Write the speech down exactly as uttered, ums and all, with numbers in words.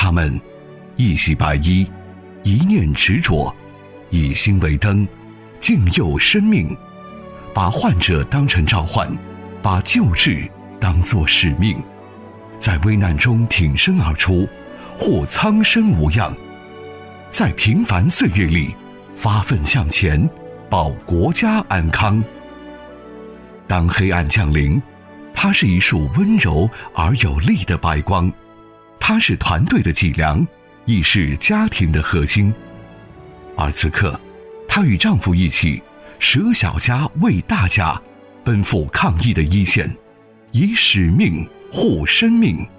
他们一袭白衣，一念执着，以心为灯，敬佑生命，把患者当成召唤，把救治当作使命，在危难中挺身而出，或苍生无恙，在平凡岁月里发奋向前，保国家安康。当黑暗降临，它是一束温柔而有力的白光，它是团队的脊梁，亦是家庭的核心。而此刻，她与丈夫一起舍小家为大家，奔赴抗疫的一线，以使命护生命。